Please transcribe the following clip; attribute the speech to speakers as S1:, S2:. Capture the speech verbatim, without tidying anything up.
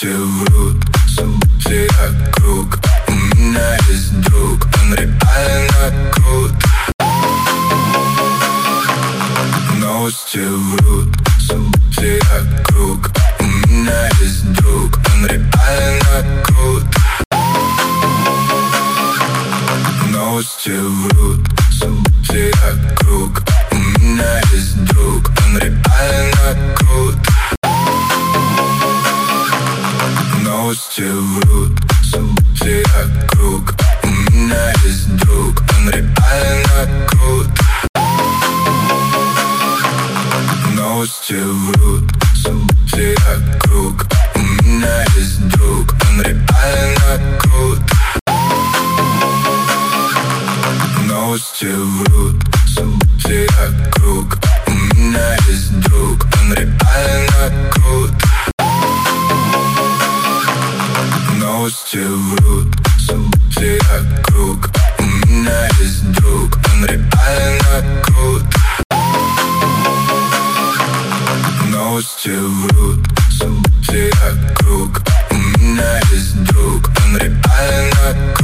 S1: Новости врут, события круг. У меня есть друг, он реально крут. Новости врут, события круг. У меня есть друг, он реально крут. Новости врут, события круг. У меня есть друг, он реально крут. Новости врут, события круг. У меня есть друг, он реально крут. Новости врут, события круг. У меня есть друг, он реально крут. Новости врут, события круг. У меня есть друг, он реально крут. Новости врут, события круг. У меня есть друг, он реально крут. Новости врут, события круг. У меня есть друг, он реально крут.